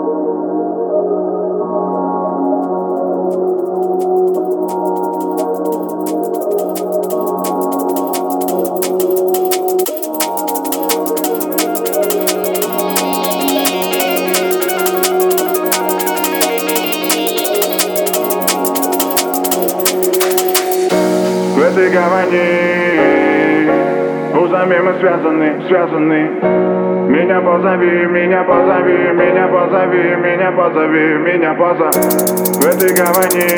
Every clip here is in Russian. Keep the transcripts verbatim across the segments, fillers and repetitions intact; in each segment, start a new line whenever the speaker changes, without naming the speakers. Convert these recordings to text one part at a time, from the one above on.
В этой гавани узами мы связаны, связаны. Меня позови, меня позови, меня позови, меня позови, меня позови. В этой гавани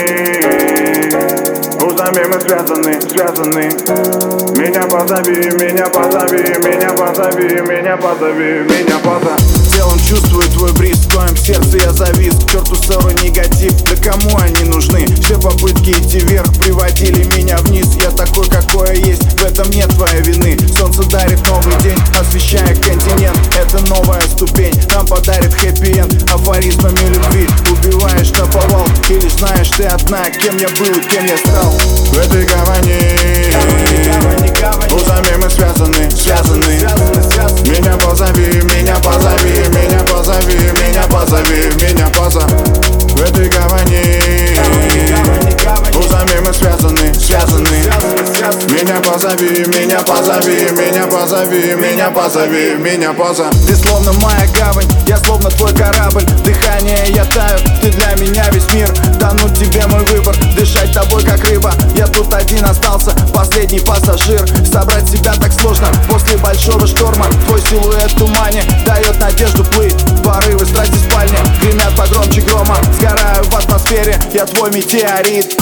узами мы связаны, связаны. Меня позови, меня позови, меня позови, меня позови, меня позови.
Телом чувствую твой бриз, в твоем сердце я завис. К черту ссоры, негатив, да кому они нужны? Все попытки идти вверх приводили меня вниз. Я такой, какой я есть, в этом нет твоей вины. Солнце дарит новый день, освещая континент. Это новая ступень, нам подарит хэппи-энд. Афоризмами любви убиваешь наповал. Или знаешь ты одна, кем я был и кем я стал.
В этой гавани узами мы связаны, связаны. Меня позови, меня позови, меня позови, меня позови, меня позови. В этой гавани узами мы связаны, связаны. Меня позови, меня позови, меня позови, меня позови, меня позови.
Ты словно моя гавань, я словно твой корабль. Дыхание я таю, ты для меня весь мир. Тонуть тебе мой выбор, дышать тобой как рыба. Я тут один остался, последний пассажир. Собрать себя так сложно после большого шторма. Твой силуэт в тумане дает надежду плыть. Порывы страсти в спальне гремят погромче грома. Сгораю в атмосфере, я твой метеорит.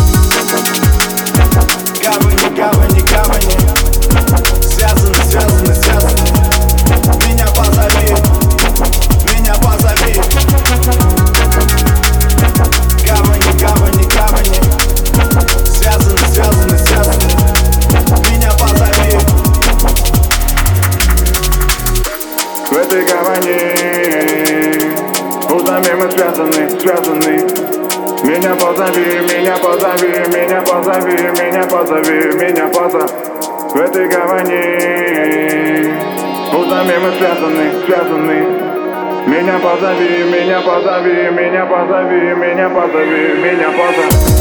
Гавани, гавани, гавани, связаны, связаны, связаны. Меня позови, меня позови. Гавани, гавани, гавани, связаны, связаны, связаны. Меня позови.
В этой гавани узами мы связаны, связаны. Меня позови, меня позови, меня позови, меня позови, меня позови. В этой гавани узами мы связаны, связаны. Меня позови, меня позови, меня позови, меня позови, меня позови.